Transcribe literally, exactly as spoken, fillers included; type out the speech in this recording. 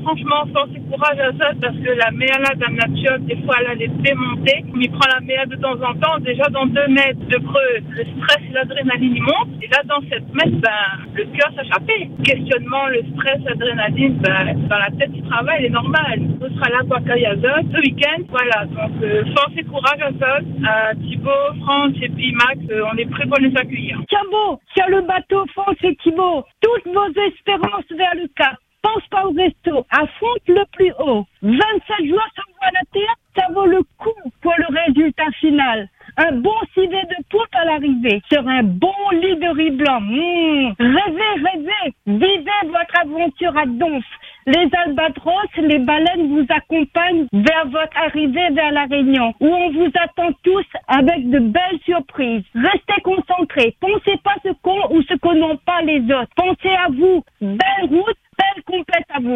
franchement, force et courage à ça, parce que la méa là, Dame Nature, des fois, elle a des démontées. On y prend la méa de temps en temps, déjà dans deux mètres de creux, le stress et l'adrénaline y montent. Et là, dans sept mètres, ben, le cœur s'échappait. Questionnement, le stress, l'adrénaline, ben, dans la tête du travail, il est normal. On sera là pour accueillir Azot ce week-end. Voilà, donc euh, force et courage à Azot, à Thibaut, Franck et puis Max, euh, on est prêts pour les accueillir. Thibaut, sur le bateau, France et Thibaut, toutes vos espérances vers le cap. Pense pas au resto, affronte le plus haut. vingt-sept joueurs s'envoient à la terre, ça vaut le coup pour le résultat final. Un bon civet de poule à l'arrivée, sur un bon lit de riz blanc. Mmh. Rêvez, rêvez, vivez votre aventure à Donf. Les albatros, les baleines vous accompagnent vers votre arrivée vers la Réunion, où on vous attend tous avec de belles surprises. Restez concentrés, pensez pas ce qu'ont ou ce que n'ont pas les autres. Pensez à vous, belle route, belle complète à vous.